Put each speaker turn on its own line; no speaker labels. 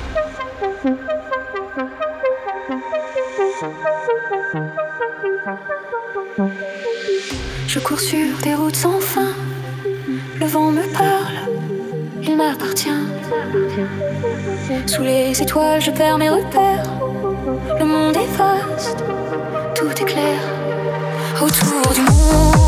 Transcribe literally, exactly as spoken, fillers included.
Je cours sur des routes sans fin. Le vent me parle, il m'appartient. Sous les étoiles, je perds mes repères. Le monde est vaste, tout est clair. Autour du monde.